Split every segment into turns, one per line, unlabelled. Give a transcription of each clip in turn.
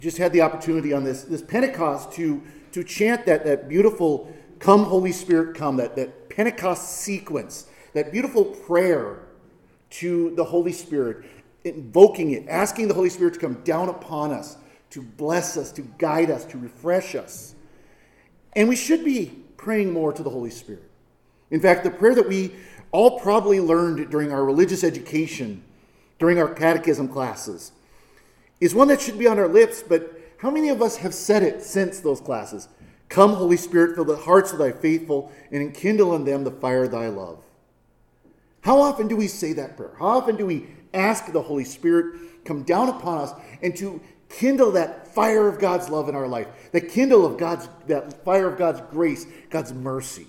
Just had the opportunity on this Pentecost to chant that beautiful "Come, Holy Spirit, come," that Pentecost sequence, that beautiful prayer to the Holy Spirit, invoking it, asking the Holy Spirit to come down upon us, to bless us, to guide us, to refresh us. And we should be praying more to the Holy Spirit. In fact, the prayer that we all probably learned during our religious education, during our catechism classes, is one that should be on our lips, but how many of us have said it since those classes? "Come, Holy Spirit, fill the hearts of thy faithful, and enkindle in them the fire of thy love." How often do we say that prayer? How often do we ask the Holy Spirit come down upon us and to kindle that fire of God's love in our life, that fire of God's grace, God's mercy?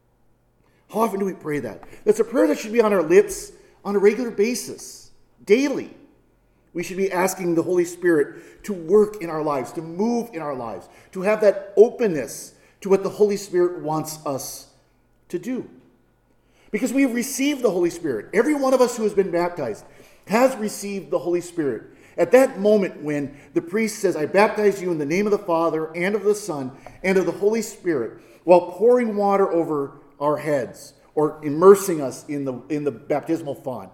How often do we pray that? That's a prayer that should be on our lips on a regular basis, daily. We should be asking the Holy Spirit to work in our lives, to move in our lives, to have that openness to what the Holy Spirit wants us to do. Because we have received the Holy Spirit. Every one of us who has been baptized has received the Holy Spirit. At that moment when the priest says, "I baptize you in the name of the Father and of the Son and of the Holy Spirit," while pouring water over our heads or immersing us in the baptismal font,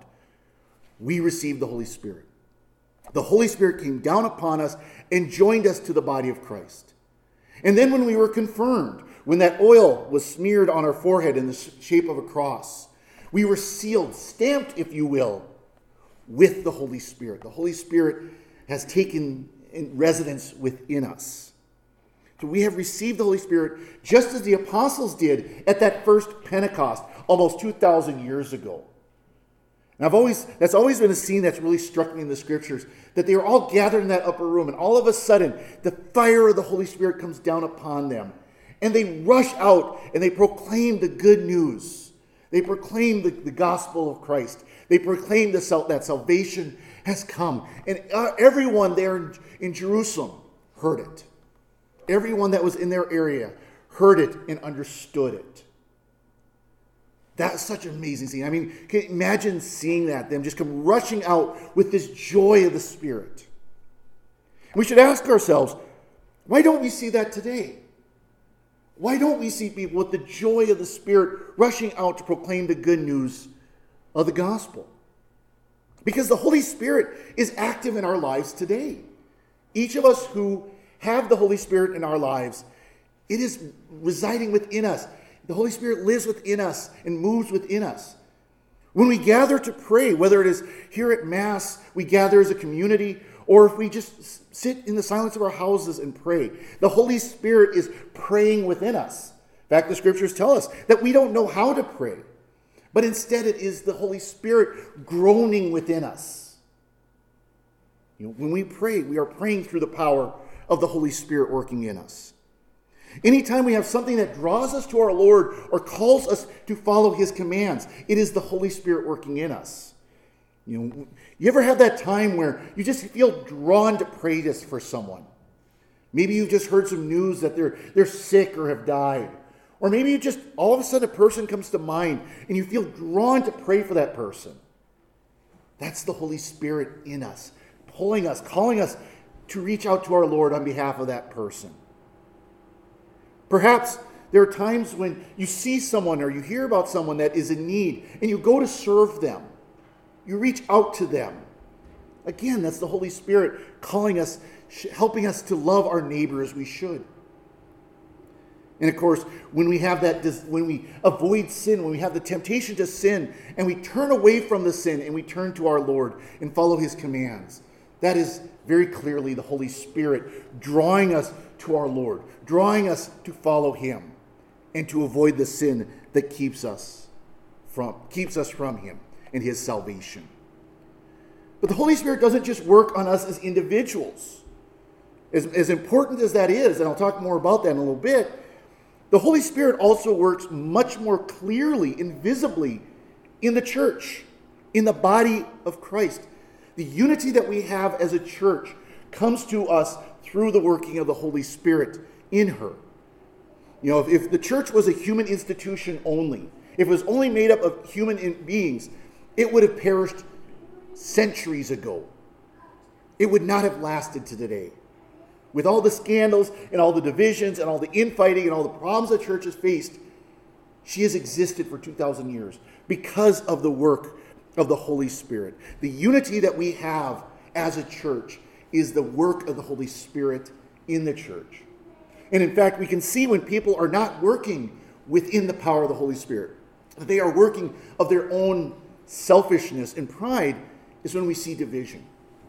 we received the Holy Spirit. The Holy Spirit came down upon us and joined us to the body of Christ. And then when we were confirmed, when that oil was smeared on our forehead in the shape of a cross, we were sealed, stamped, if you will, with the Holy Spirit. The Holy Spirit has taken residence within us. So we have received the Holy Spirit just as the apostles did at that first Pentecost almost 2,000 years ago. And that's always been a scene that's really struck me in the scriptures, that they are all gathered in that upper room, and all of a sudden, the fire of the Holy Spirit comes down upon them. And they rush out and they proclaim the good news. They proclaim the gospel of Christ. They proclaim that salvation has come. And everyone there in Jerusalem heard it. Everyone that was in their area heard it and understood it. That's such an amazing scene. I mean, can you imagine seeing that, them just come rushing out with this joy of the Spirit? We should ask ourselves, why don't we see that today? Why don't we see people with the joy of the Spirit rushing out to proclaim the good news of the gospel? Because the Holy Spirit is active in our lives today. Each of us who have the Holy Spirit in our lives, it is residing within us. The Holy Spirit lives within us and moves within us. When we gather to pray, whether it is here at Mass, we gather as a community, or if we just sit in the silence of our houses and pray, the Holy Spirit is praying within us. In fact, the scriptures tell us that we don't know how to pray, but instead it is the Holy Spirit groaning within us. When we pray, we are praying through the power of the Holy Spirit working in us. Anytime we have something that draws us to our Lord or calls us to follow his commands, it is the Holy Spirit working in us. You ever have that time where you just feel drawn to pray just for someone? Maybe you've just heard some news that they're sick or have died. Or maybe you just, all of a sudden a person comes to mind and you feel drawn to pray for that person. That's the Holy Spirit in us, pulling us, calling us to reach out to our Lord on behalf of that person. Perhaps there are times when you see someone or you hear about someone that is in need and you go to serve them. You reach out to them. Again, that's the Holy Spirit calling us, helping us to love our neighbor as we should. And of course, when we avoid sin, when we have the temptation to sin, and we turn away from the sin and we turn to our Lord and follow his commands, that is very clearly the Holy Spirit drawing us to our Lord, drawing us to follow him and to avoid the sin that keeps us from him and his salvation. But the Holy Spirit doesn't just work on us as individuals. As important as that is, and I'll talk more about that in a little bit, the Holy Spirit also works much more clearly and visibly in the church, in the body of Christ. The unity that we have as a church comes to us through the working of the Holy Spirit in her. If the church was a human institution only, if it was only made up of human beings, it would have perished centuries ago. It would not have lasted to today. With all the scandals and all the divisions and all the infighting and all the problems the church has faced, she has existed for 2,000 years because of the work of the Holy Spirit. The unity that we have as a church is the work of the Holy Spirit in the church. And in fact, we can see when people are not working within the power of the Holy Spirit, that they are working of their own selfishness and pride, is when we see division.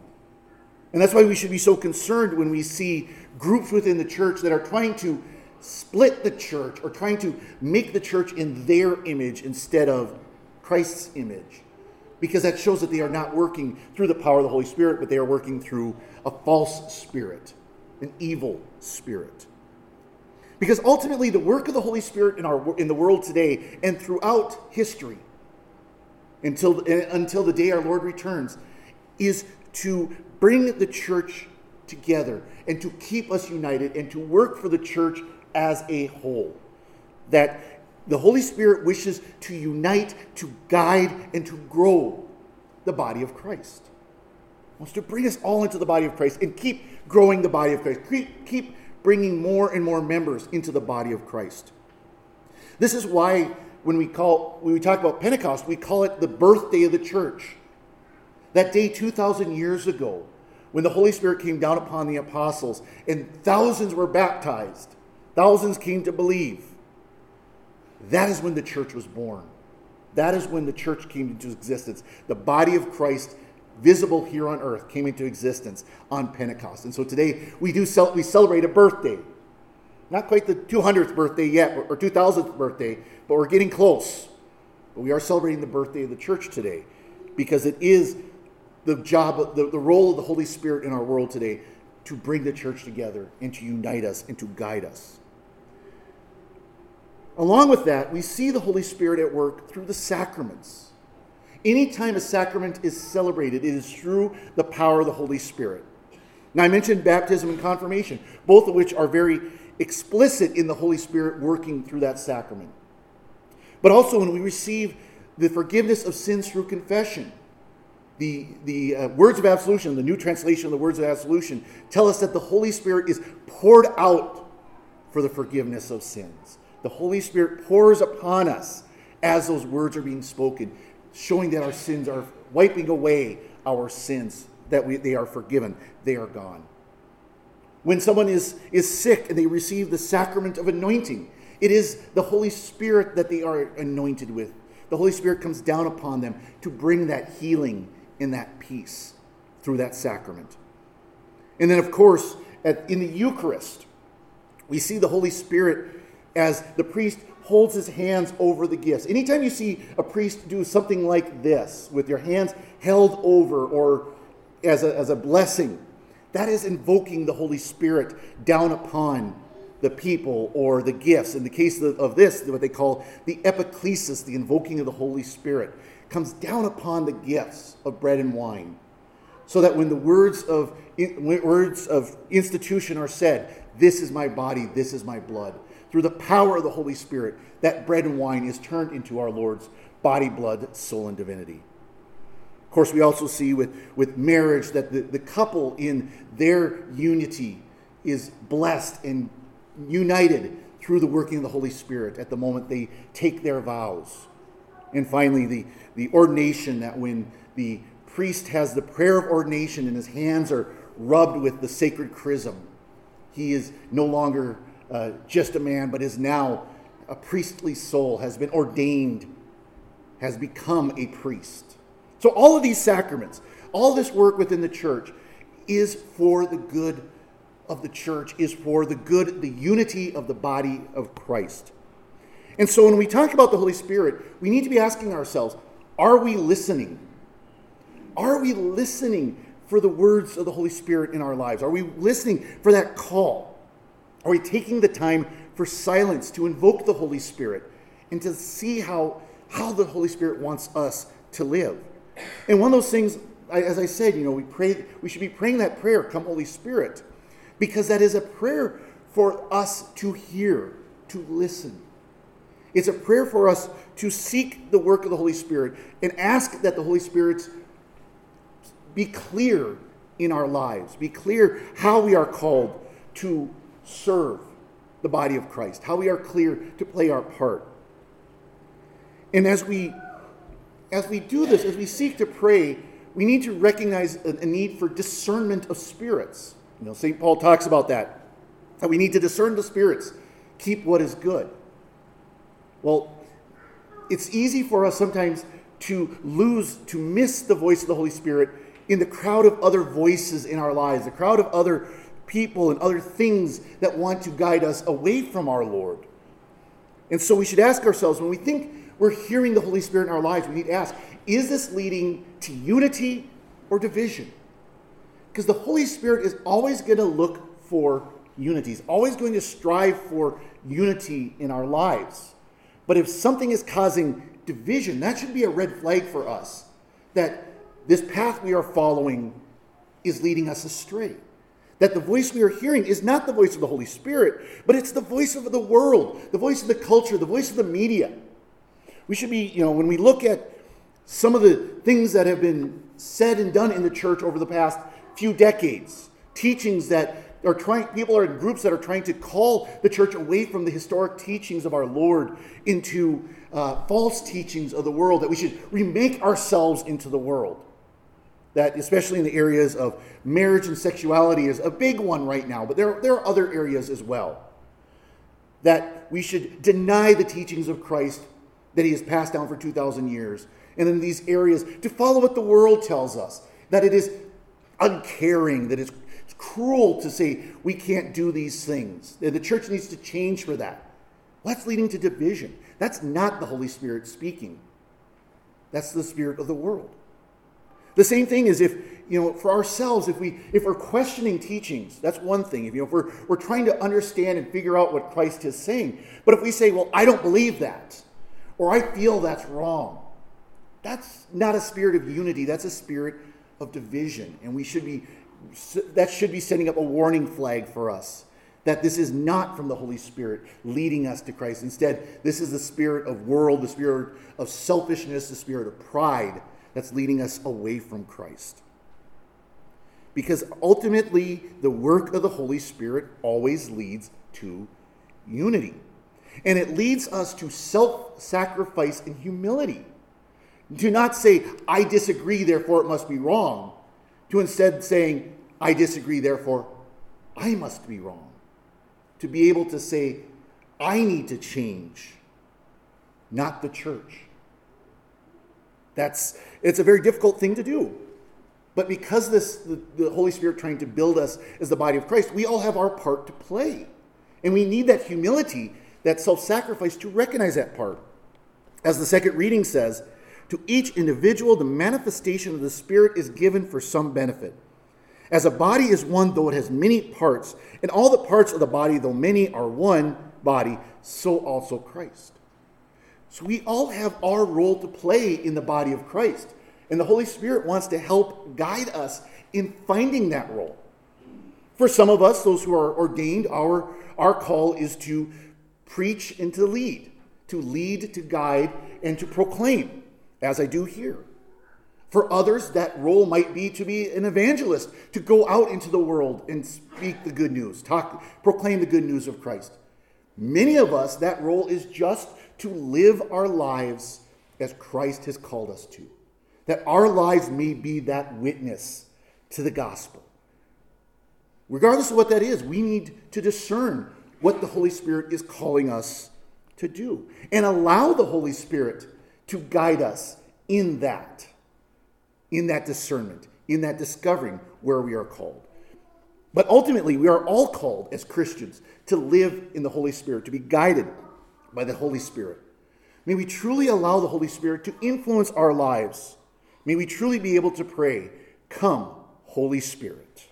And that's why we should be so concerned when we see groups within the church that are trying to split the church or trying to make the church in their image instead of Christ's image. Because that shows that they are not working through the power of the Holy Spirit, but they are working through a false spirit, an evil spirit. Because ultimately the work of the Holy Spirit in the world today and throughout history, until the day our Lord returns, is to bring the church together and to keep us united and to work for the church as a whole. That the Holy Spirit wishes to unite, to guide, and to grow the body of Christ. He wants to bring us all into the body of Christ and keep growing the body of Christ. Keep bringing more and more members into the body of Christ. This is why when we talk about Pentecost, we call it the birthday of the church. That day 2,000 years ago, when the Holy Spirit came down upon the apostles and thousands were baptized, thousands came to believe. That is when the church was born. That is when the church came into existence. The body of Christ, visible here on earth, came into existence on Pentecost. And so today we celebrate a birthday. Not quite the 200th birthday yet, or 2000th birthday, but we're getting close. But we are celebrating the birthday of the church today, because it is the job, the role of the Holy Spirit in our world today to bring the church together and to unite us and to guide us. Along with that, we see the Holy Spirit at work through the sacraments. Anytime a sacrament is celebrated, it is through the power of the Holy Spirit. Now, I mentioned baptism and confirmation, both of which are very explicit in the Holy Spirit working through that sacrament. But also when we receive the forgiveness of sins through confession, the words of absolution, the new translation of the words of absolution, tell us that the Holy Spirit is poured out for the forgiveness of sins. The Holy Spirit pours upon us as those words are being spoken, showing that our sins are wiping away our sins, that they are forgiven, they are gone. When someone is sick and they receive the sacrament of anointing, it is the Holy Spirit that they are anointed with. The Holy Spirit comes down upon them to bring that healing and that peace through that sacrament. And then, of course, in the Eucharist, we see the Holy Spirit as the priest holds his hands over the gifts. Anytime you see a priest do something like this, with your hands held over or as a blessing, that is invoking the Holy Spirit down upon the people or the gifts. In the case of this, what they call the epiclesis, the invoking of the Holy Spirit, comes down upon the gifts of bread and wine, so that when the words of institution are said, this is my body, this is my blood, through the power of the Holy Spirit, that bread and wine is turned into our Lord's body, blood, soul, and divinity. Of course, we also see with marriage that the couple in their unity is blessed and united through the working of the Holy Spirit at the moment they take their vows. And finally, the ordination, that when the priest has the prayer of ordination and his hands are rubbed with the sacred chrism, he is no longer just a man, but is now a priestly soul, has been ordained, has become a priest. So all of these sacraments, all this work within the church is for the good of the church, is for the unity of the body of Christ. And so when we talk about the Holy Spirit, we need to be asking ourselves, are we listening? Are we listening for the words of the Holy Spirit in our lives? Are we listening for that call? Are we taking the time for silence to invoke the Holy Spirit and to see how the Holy Spirit wants us to live? And one of those things, as I said, we should be praying that prayer, "Come, Holy Spirit," because that is a prayer for us to hear, to listen. It's a prayer for us to seek the work of the Holy Spirit and ask that the Holy Spirit be clear in our lives, be clear how we are called to serve the body of Christ, how we are clear to play our part. And as we do this, as we seek to pray, we need to recognize a need for discernment of spirits. St. Paul talks about that we need to discern the spirits, keep what is good. Well, it's easy for us sometimes to miss the voice of the Holy Spirit in the crowd of other voices in our lives, the crowd of other people and other things that want to guide us away from our Lord. And so we should ask ourselves, when we think we're hearing the Holy Spirit in our lives, we need to ask, is this leading to unity or division? Because the Holy Spirit is always going to look for unity. He's always going to strive for unity in our lives. But if something is causing division, that should be a red flag for us, that this path we are following is leading us astray. That the voice we are hearing is not the voice of the Holy Spirit, but it's the voice of the world, the voice of the culture, the voice of the media. We should be, when we look at some of the things that have been said and done in the church over the past few decades, teachings that people are in groups that are trying to call the church away from the historic teachings of our Lord into false teachings of the world, that we should remake ourselves into the world. That especially in the areas of marriage and sexuality is a big one right now, but there are other areas as well. That we should deny the teachings of Christ that he has passed down for 2,000 years. And in these areas, to follow what the world tells us, that it is uncaring, that it's cruel to say we can't do these things. That the church needs to change for that. Well, that's leading to division. That's not the Holy Spirit speaking. That's the spirit of the world. The same thing is if, for ourselves, if we're questioning teachings, that's one thing. If we're trying to understand and figure out what Christ is saying. But if we say, well, I don't believe that, or I feel that's wrong, that's not a spirit of unity. That's a spirit of division. And that should be setting up a warning flag for us, that this is not from the Holy Spirit leading us to Christ. Instead, this is the spirit of world, the spirit of selfishness, the spirit of pride that's leading us away from Christ. Because ultimately, the work of the Holy Spirit always leads to unity. And it leads us to self-sacrifice and humility. To not say, I disagree, therefore it must be wrong. To instead saying, I disagree, therefore I must be wrong. To be able to say, I need to change, not the church. It's a very difficult thing to do. But because the Holy Spirit trying to build us as the body of Christ, we all have our part to play. And we need that humility, that self-sacrifice to recognize that part. As the second reading says, to each individual, the manifestation of the Spirit is given for some benefit. As a body is one, though it has many parts, and all the parts of the body, though many, are one body, so also Christ. So we all have our role to play in the body of Christ. And the Holy Spirit wants to help guide us in finding that role. For some of us, those who are ordained, our call is to preach and to lead, to guide, and to proclaim, as I do here. For others, that role might be to be an evangelist, to go out into the world and speak the good news, proclaim the good news of Christ. Many of us, that role is just to live our lives as Christ has called us to. That our lives may be that witness to the gospel. Regardless of what that is, we need to discern what the Holy Spirit is calling us to do. And allow the Holy Spirit to guide us in that discernment, in that discovering where we are called. But ultimately, we are all called as Christians to live in the Holy Spirit, to be guided by the Holy Spirit. May we truly allow the Holy Spirit to influence our lives. May we truly be able to pray, "Come, Holy Spirit."